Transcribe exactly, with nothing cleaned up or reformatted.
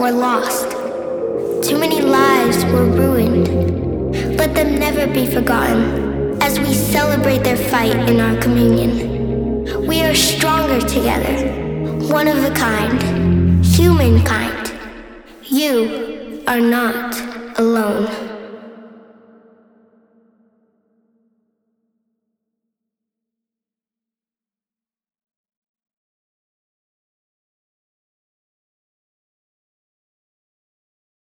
or lost. Too many lives were ruined. Let them never be forgotten as we celebrate their fight in our communion. We are stronger together, one of a kind, humankind. You are not alone.